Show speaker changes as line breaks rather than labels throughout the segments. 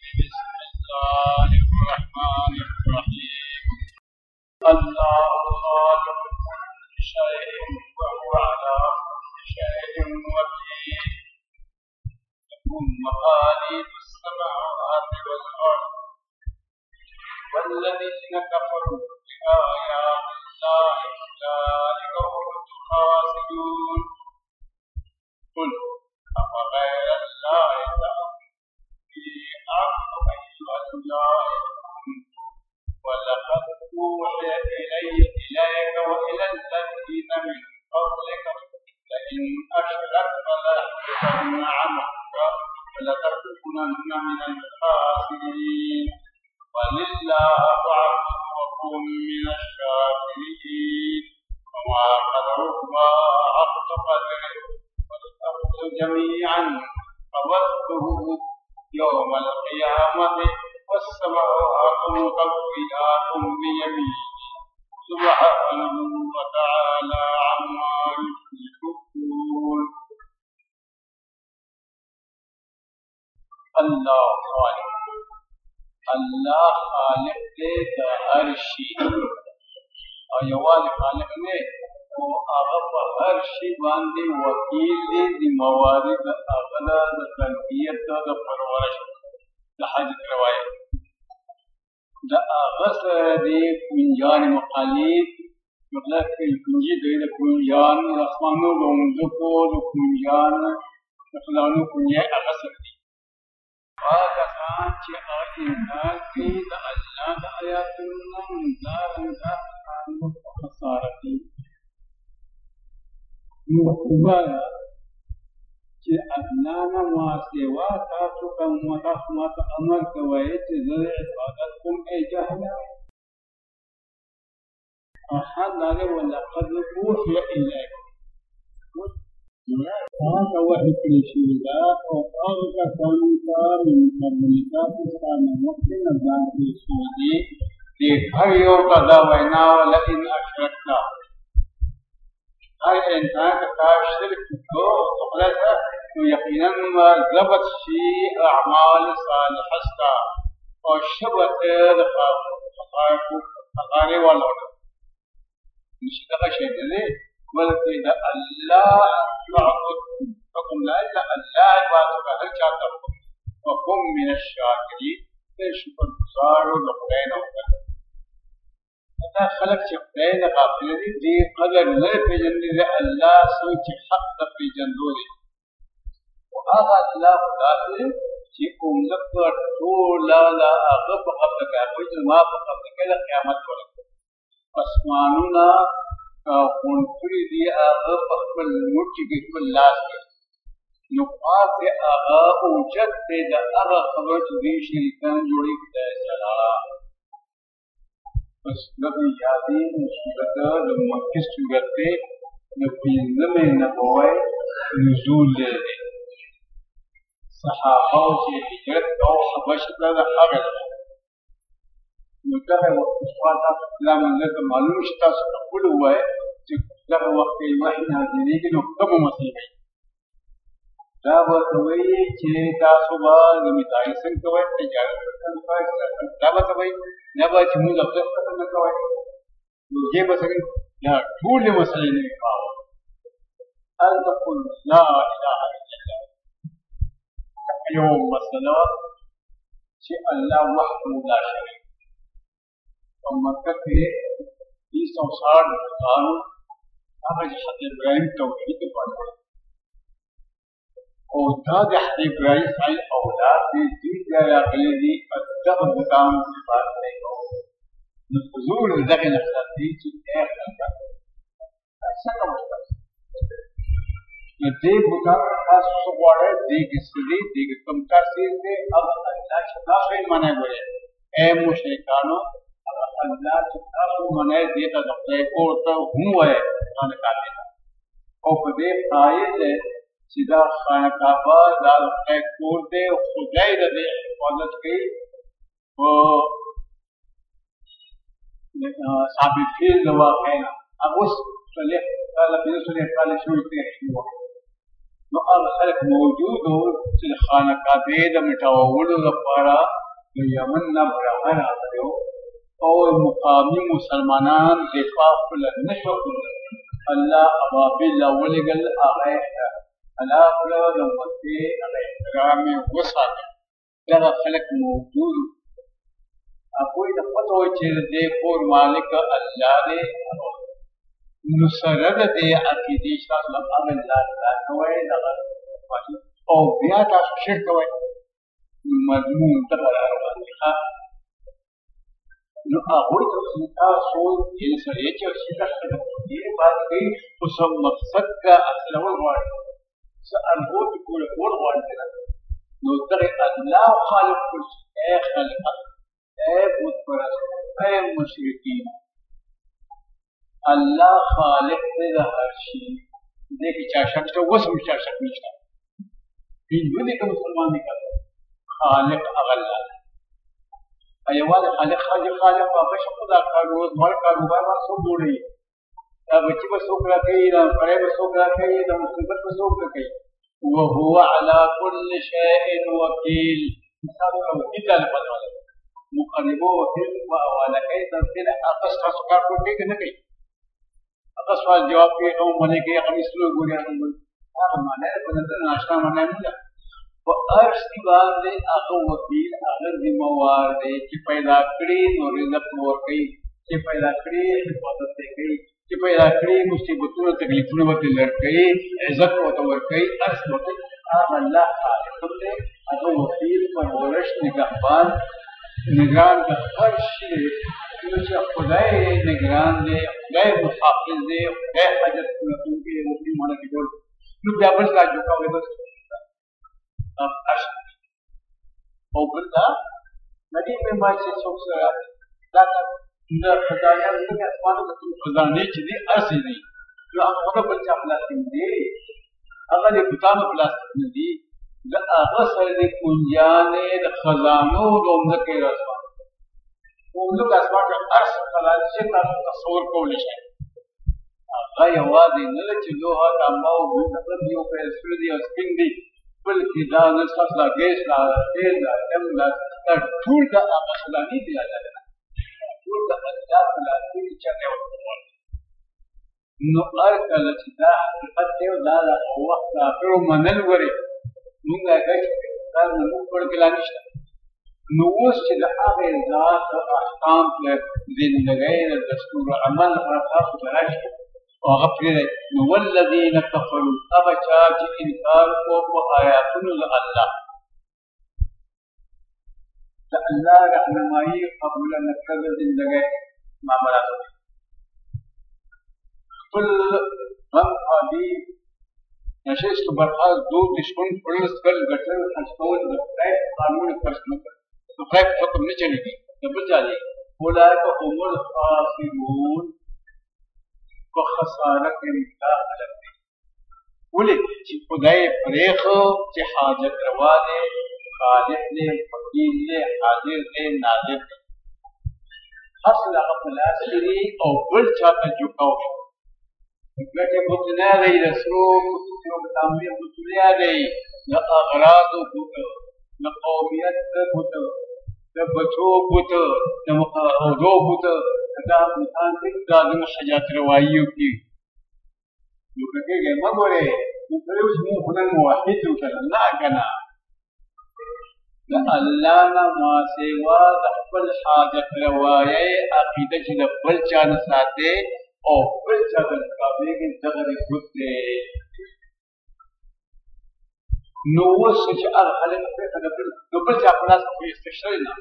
بسم الله الرحمن الرحيم. الله خالق كل شيء وهو على كل شيء وكيل. لكم مقاليد السماوات والأرض والذين كفروا بآيات الله أولئك هم الخاسرون. قل أفغير الله تأمروني أعبد أيها الجاهلون. ولقد أوحي إليك وإلى الذين من قبلك لئن أشركت ليحبطن عملك ولتكونن من الخاسرين. ولله فاعبد وكن من الشاكرين. وما قدروا الله حق قدره والأرض جميعا قبضته يوم القيامة والسماوات مطويات بيمينه سبحانه وتعالى عما يشركون. الله خالق، الله خالق دے دا ہر شی او یوازې خالق نه او هغه په هر شي باندې وکیل دی د موارد هغه د تربیت د پرورش د حاجت روایت د هغه سره د کنجان مقالید مطلب کې کنجي د کنجان د اسمانو د ځمکو د کنجان د فلانو کنجي هغه سره دي. هغه کسان چې هغه انکار کوي د الله د آیاتونو همدارنګه خساره کوي. نو ووایا چې ادنانا ما سوا تاسو کوم مدافعات امر کوي چې زه عبادت کوم ای جهل احد هغه ولقد اوحي اليك هذا وحي کړی شوی دا او هغه کسانو ته من قبلک ستاسو مخکې نظر دی شوی دی چې هر یو ته دا وینا ولئن اشرکت هر انسان که کار شرک کو تو خدای سره نو یقینا ضبط شي اعمال صالحه ستا او شبت د خطاګانې والوټه نشي دغه شی دی بلکې د الله معبود حکم لا اله الا عبادت هر چاته وقم من الشاکرین شکر گزار او د خدای نه وکړه. دا خلق چې خدای نه غافل دي دې قدر نه پېژني د الله سوچ حق ته پېژندو دي او هغه الله خدای چې کومه پر ټول لا هغه په خپل کې هغه ما په خپل کې د قیامت ورته اسمانونه خون کړي دي هغه په خپل موټي کې خپل لاس کې نو پاتې هغه اوجت دی د هغه خبر چې دې شریکان جوړي خدای سره بس نبی یادی مصیبت د مکه صورت دی نو پینځمه نبوي نزول دی صحابه چې هجرت او حبشه ته هغه نو دغه وخت سواته اسلام نه معلوم شته چې خپل وای چې دغه وخت یې وحی نازلېږي نو کومه مصیبت دا ورته وایي چې تاسو به د میتای څنګه کوئ تجارت کوئ دا به کوئ نه به چې موږ خپل ختم نه کوئ نو دې به څنګه دا ټولې مسلې نه کاوه ان تقول لا اله الا الله یو مسله چې الله وحده لا شریک او مکه کې 360 کال هغه حضرت ابراهیم توحید پاتې او دا د حضرت ابراهیم صلی اولاد دې ځای راغلي دي دغه مقام په پات دی نو حضور دغه نقصان دي چې څنګه څنګه مستقیم دې مقام تاسو غواړئ دې کې سړي دې کوم تاثیر دې الله چې تاسو یې منه غواړئ اے مشرکانو الله چې تاسو منه دې ته د خپل کور ته هم وایي باندې کاږي او په دې قائل چې دا خانه کعبه دا خدای کور دی او خدای دې حفاظت کوي او ثابت فعل د واقع نه هغه صالح کاله په صالح کاله شوی دی نو هغه خلک موجود وو چې د خانقابې د مټاوولو لپاره د یمن نه برغه راغلی وو او مقامي مسلمانان دفاع خپله نه شوه کولی. الله ابابیل راولېږل، هغه یې هلاک کړه، د مکې هغه احترام یې وساته. دغه خلک موجود وو. هغوی ته پته وه چې د دې کور مالک الله دی، نو سره د دې عقیدې چې تاسو له هغه لا کوئ دغه او بیا تاسو شرک کوئ، مضمون دغه راروان دی. نو هغوی ته چې تاسو یعنې سړی چې شرک دې باندې کوي خو څه مقصد کا اصلول غواړي، څه اربو کې کول غواړي، نو دغه الله خالق کړ چې ای خلقه، ای بت پرست، ای مشرکین، الله خالق دی د هر شي. دې کې چا شک شته؟ اوس هم چا شک نشته. هندو دی که مسلمان دی که خالق هغه الله دی. یوازې خالق په هغه شي خو دا کاروبار به څوک جوړوي، دا بچي به څوک راکوي، دا سړی به څوک راکوي، دا مصیبت به څوک راکوي. وهو على كل شيء وكيل. مثال وکیل ته لپاره مقربو وکیل په حواله کوي، تفصیل هغه ستاسو کار کوي که نه کوي؟ هغه سوال جواب کوي، هغه منې کوي، هغه مثلو ګوري، هغه معنی ده په نظر ناشنا معنی نه ده. په هر شي باندې هغه وکیل، هغه ذمه وار دی چې پیدا کړي نو رزق ورکوي، چې پیدا کړي حفاظت یې کوي، چې پیدا کړي مصیبتونه تکلیفونه ورته لر کوي، عزت ورته ورکوي، هر څه ورکوي. هغه الله خالق دی، هغه وکیل، پرورش، نگهبان، نگران د هر شي دی. نو چې خدای نگران دی، خدای محافظ دی، خدای حاجت پوره کوونکی دی، وکیل معنی کې ډول نو بیا بل ځای جوړ کوي بس او بل دا ندی په ما چې څوک سره دا د خدایانو د اسمانو د خزانه چې دي ارسي دي، نو هغه بل چا پلاستیک دی، هغه د بوتانو پلاستیک نه دي، د هغه سره د کنجانې د خزانو د عمدکې رسمان عمدک اسمان که ارس خلال چې تاسو تصور کولی شئ. هغه یوازې نه ده چې لوها تانبه او بل دي او پیسټر دي او سپین دي، بلکې دا نه ستاسو دا ګیس دا تیل دا ډم دا ټول د هغه خزانې دي، ټول د الله خزانې دي چې هغه ورته. نو هر کله چې دا حقیقت دی او دا د وخت د آخرو منل ورې مونږ هغه دا زموږ په کې لا نشته. نو اوس چې د هغې ذات احکام د زندګۍ د دستور عمل لپاره تاسو ته راشي او هغه پرېږدئ، نو والذین کفروا، هغه چا چې انکار وکړو په آیاتونو د الله، د الله رهنمایي قبوله نه کړه د زندګۍ معاملات، خپل غم عادي نشست و برخاست دو دشمن پرست کل گٹر خرچکول د خدای قانون خرچ نه کړ، د خدای په حکم نه چلېږي، د بل چا دی. اولئک هم الخاسرون، په خساره کې مبتلا خلک دي. ولې چې خدای یې پرېښه چې حاجت روا دی، خالق دی، فقیر دی، حاضر دی، ناظر دی، هر څه د هغه په لاس کې دي او بل چا ته جوکاو شو. ګټې بوت نه دی، د سرو تعمیر بوت نه دی، د اغراضو بوت، د قومیت بوت، د بچو بوت، د عهدو بوت، دا بوتان دي دا زموږ حاجات رواییو کې نو که کېږي مه ګورې نو پرې اوس مونږ خو نن موحد یو که نه که نه د الله نه ما سوا د خپل حاجت روایۍ عقیده چې د بل چا نه ساتې او بل چا ته مقابلېږي دغه د بوت دی. نو اوس چې هغه خلک د بل چا په لاس خو ایسته شوی نه.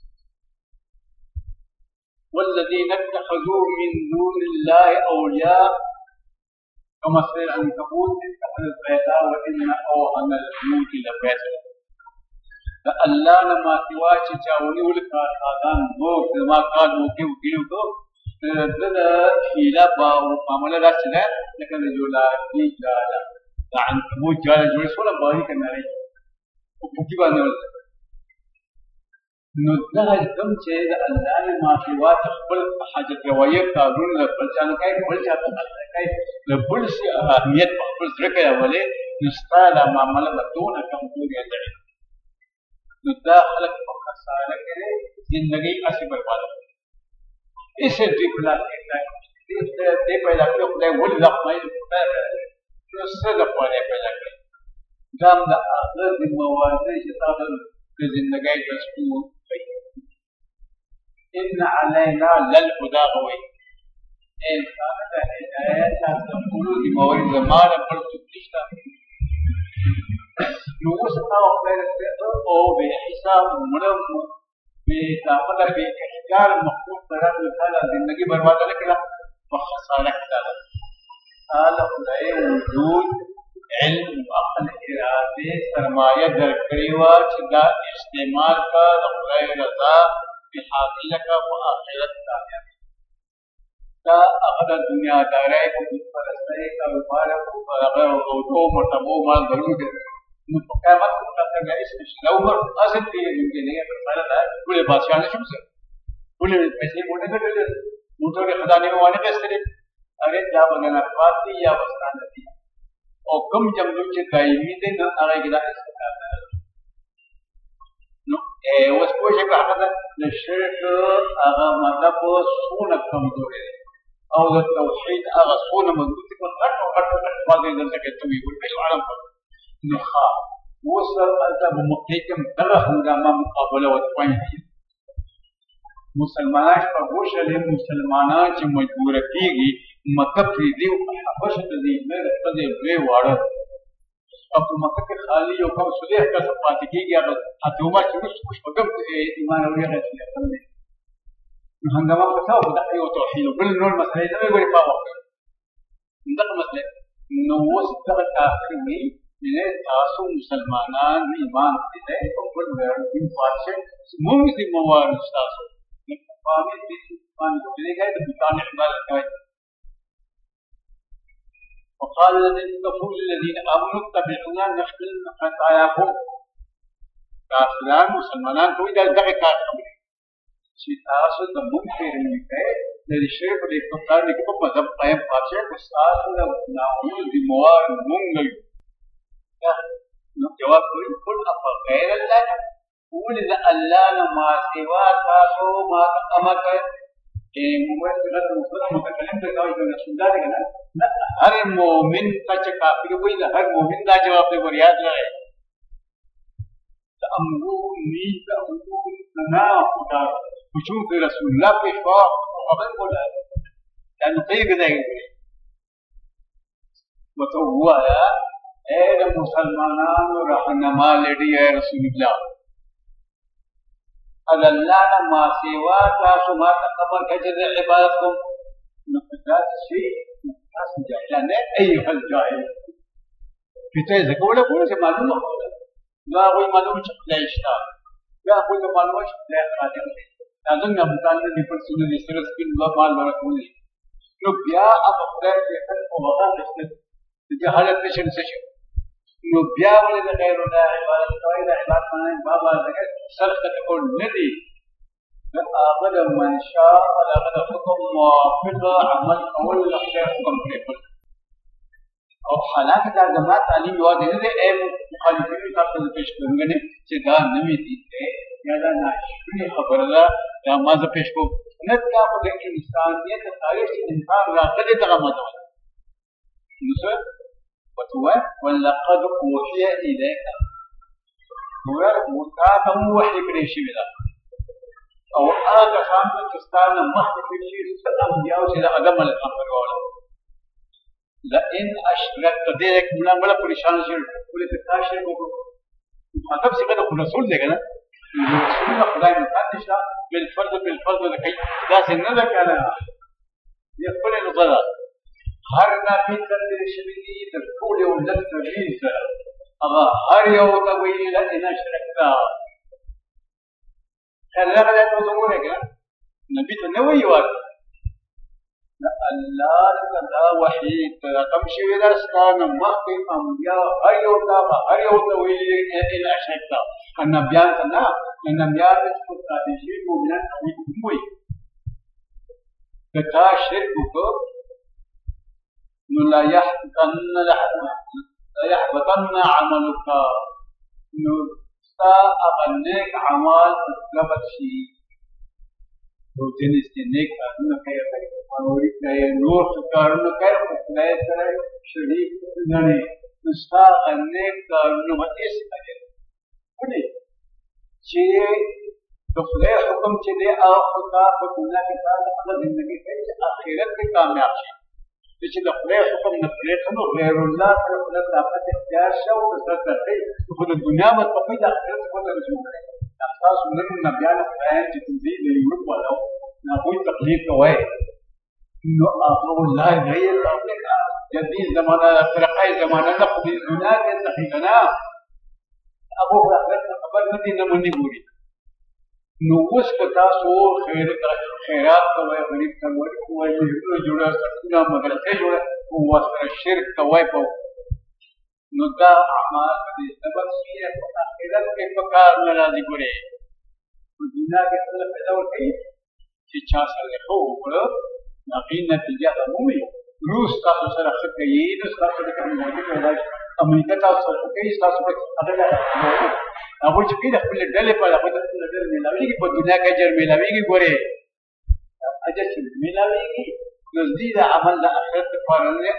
والذین اتخذوا من دون الله اولیاء كمثل العنکبوت اتخذت بیتا وان اوهن البیوت لبیت د الله نه ما سوا چې چا ونیول کارسازان نور زما کار موقع وکړي وکړو د حیله معامله داسې ده لکه د جولاګي جاله د عنکبوت جاله جوړې څومره باریکه نرۍ په پوټي باندې ولګي. نو دغه کوم چې د الله نه ما سوا ته خپل حاجت روایه کارونه له بل چا نه کوي، بل چا ته نه کوي، د بل شي اهمیت په خپل زړه کې راولي نستاهل معامله بدون کمزوري لري نو دا خلق په خساره کې زندگی اسی برباد اسے دی بلا دې پیدا کړو خدای ولې د خپل نو څه د پاره پیدا کړی دا د هغه د موازنه چې تاسو د زندگی دستور ان علینا للهدى غوي انسان د هدایت تاسو د موارد زمانه پر تشتا نو اوس تاسو خپل او به حساب مړم به تاسو به اختیار مخصوص طرف له زندگی برباد نه کړه په خساره کې ده تعالی خدای وجود علم عقل اراده سرمایه درکړي وا چې دا استعمال کا د خدای رضا په حاصل کا په آخرت کامیاب دا هغه دنیا دارای په پرسته کاروبار او هغه او مرتبو مال درلود نو په قیامت کې تاسو هیڅ نو ور اصل دی نه په سره دا ټول بادشاہ نه شوم څه ټول پیسې مونږ نه کړل نو ټول خدای نه وانه کړل هغه دا بغنا پاتې یا وستان دي او کوم جملو چې دایمي دي نه هغه کې دا استفاده نو اوس په شکل هغه د شرک هغه مطلب سونه کمزوري او د توحید هغه سونه مضبوطه په غټ باندې د څه کوي په عالم نو ښه وصل البته مقتکم دغه هنګامه مقابله وتوي مسلمانان په وشل مسلمانان چې مجبور کیږي مکه پری دی او حبشه ته دی مې په دې وی واړه او په مکه کې خالی یو کوم صلیح کا پاتې کیږي هغه اتوما چې اوس په کوم ایمان اوري راځي هنګامه په تاسو د ایو توحید بل نور مسلې ته وګورئ په وخت دغه مسلې نو اوس دغه کافر وي چې تاسو مسلمانان ایمان دې او بل ورته پاتې موږ دې موارد تاسو فاهمه دې باندې دې د بوتان عبادت کوي وقال الذين كفروا للذين امنوا اتبعونا نحمل خطاياكم کافران مسلمانان کوئی دغه کار کوي چې تاسو د مونږ پیروي کوي د شرک د ابتکار د کوم مذهب قائم پاتې تاسو د ناول د موارد مونږ نو جواب کوي قل غیر الله قول اذا الله ما سوا تاسو ما امر کې موږ څنګه متکلم ته کوي نو څنګه ده کنه هر مؤمن چې کافر وي د هر مؤمن دا جواب دی ورياد لري امرو ني ته نه خدا وجود رسول الله په شوا خبر کوله دا نو کوي کېږي وته وایا اے مسلمانانو رهنما لدی اے رسول الله الله ما سوا تاسو ما تکبر کجد عبادت کوم نو دا شي تاسو جاهلان ایه الجاهل کته زکوله کوله چې معلومه دا وایي معلومه چې پلیشتا دا کوله معلومه چې پلیش راځي دا څنګه مطالعه دي پر سونه دي سره سپین مال ورکول نو بیا هغه خدای په خپل وغه د جهالت نشي نشي نو بیا ولې د غیر الله عبادت کوي د عبادت باندې بابا دغه سرخ ته کول نه دي هغه د منشا هغه د حکم موافق عمل کول له حکم پرې او حالات دا د ما تعلیم یو دي نه اے مخالفین تاسو ته پیش کوم چې دا نوې دي یا دا ناشونی خبره ده دا ما زه پیش کوم نه دا په انسانیت تاریخ انسان راغلي دغه مده نو څه وتوه ولقد اوحي اليك هو متابع وحي کړی شي دا او هغه شان چې ستاسو مخکې کړی شي انبیاء چې د ادم علیه السلام ورغله لئن اشركت دې کومه بل پریشان شي ولې تاسو وګورئ مطلب څنګه د رسول دی کنه رسول خدای مقدس بالفرض لکي دا څنګه ده کنه یې خپل نظر هر نبی تر شوی دی د ټول یو لږ تغییر سره هغه هر یو ته ویل لئن اشركت کله هغه ته وګورئ کنه نبی ته نه ویل الله تعالی وحی ترقم شوی دا ستانه مخکې انبیاء هر یو ته ویل ان اشركت انبیاء ته نه انبیاء ته ستاسو مؤمنان وي کتا شرک کو نو لا يحتن ليحبطن عملك انه اغنيك اعمال تتلبس شيء روتين استنيك انك يا فوري يا نور كارنك لا ترى شريك نني نستا اغنيك كارنو متيس اجل ودي شيء دخله حكم چلے اختا بنا کے ساتھ اپنا زندگی کے اخرت میں کامیاب شي چې د خدای حکم نه پرېږدو غیر الله سره خپله طاقت اختیار شه او ورسره کوي خو د دنیا مطلقي د آخرت څخه رجوع کړئ ستاسو نن نبیان خدایان چې کوم دي د یوروپ والا د هغوی تقلید کوئ نو هغه والله غیر تقلید جدید زمانه فرقه زمانه ده خو د دنیا کې صحیح نه هغه خو آخرت خبر نه دي نه منې ګوري نو اوس که تاسو خیرات کوئ غریب ته ورکوئ مهرونه جوړه سړکونه مدرسې جوړه او ورسره شرک کوئ په نو دا اعمال د سبب شي په آخرت کې په کار نه راځي ګورې په دنیا کې څه پیدا ورکوي چې چا سره ښه وکړه د هغې نتیجه به مومي روس تاسو سره ښه کوي نو ستاسو د کوم موجود پیدا شي امریکا تاسو سره ښه کوي ستاسو به هغه هغوی چې کوي د خپلې ډلې په هغوی د خپلې ډلې میلاوېږي په دنیا کې اجر میلاوېږي ګورې اجر چې میلاوېږي نو دې د عمل د آخرت لپاره نه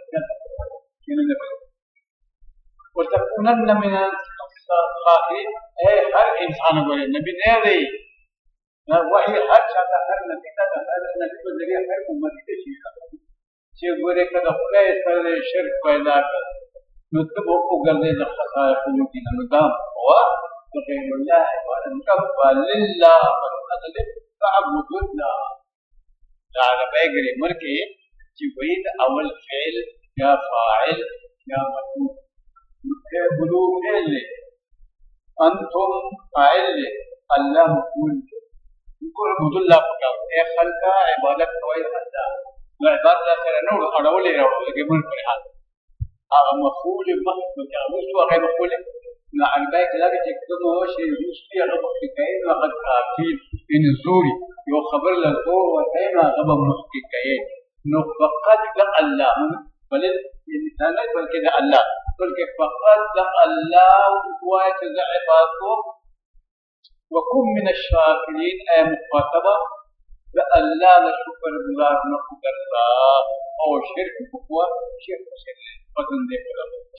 وتكونن من الخاسرين اے ہر انسان ګورې نبی نه دی وحي هر چا ته هر نبي ته هر نبي په ذریعه هر امت ته شي چې ګورې که د خدای سره شرک پیدا کړ نو ته به وګرځې د خصائصو دي نو دا هو غیر الله عبادت لله فضل فعبد الله دا عربی ګرامر کې چې وایي د اول فعل یا فاعل یا مفعول بلو فعل انتم فاعل الله مفعول نقول عبد الله پکاو اے خلقا عبادت کوي الله نو عبادت سره نو اړولې راوړل ګمر پر حال هغه مفعول محذوف او هغه مفعول نو عربی کې لږ چې کوم شی روسي هغه مخکې کوي نو هغه کافي ان زوري یو خبر له زور ورته نو هغه مخکې کوي نو فقط الله بل انسان نه بلکې الله بلکې فقط الله وایي چې عبادت وكن من الشاكرين اي مخاطبه الله لشكر گزار نہ کرتا اور شرک کو شرک سے بدن دے